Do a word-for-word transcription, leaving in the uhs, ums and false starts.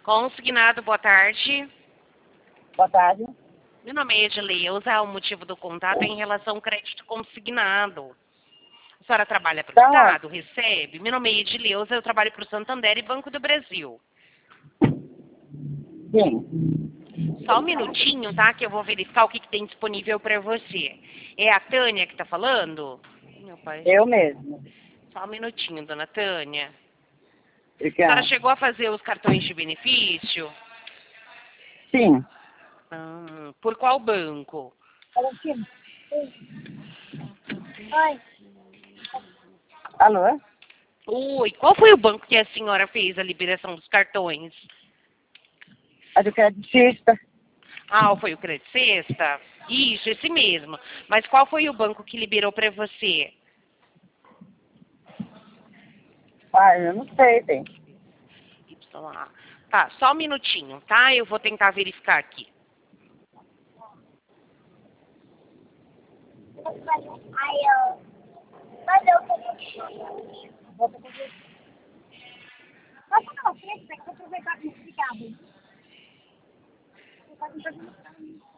Consignado, boa tarde. Boa tarde. Meu nome é Edileuza, o motivo do contato é em relação ao crédito consignado. A senhora trabalha para o Tá. Estado, recebe? Meu nome é Edileuza, eu trabalho para o Santander e Banco do Brasil. Sim. Só um minutinho, tá? Que eu vou verificar o que, que tem disponível para você. É a Tânia que está falando? Meu pai. Eu mesmo. Só um minutinho, dona Tânia. A senhora Obrigada. chegou a fazer os cartões de benefício? Sim. Hum, por qual banco? Oi. Alô? Oi, qual foi o banco que a senhora fez a liberação dos cartões? A do creditista. Ah, foi o Credit Sexta? Isso, esse mesmo. Mas qual foi o banco que liberou para você? Ah, eu não sei, bem. Y A. Tá, só um minutinho, tá? Eu vou tentar verificar aqui. Aí eu... Mas eu... Posso não, deixa eu aproveitar que obrigado.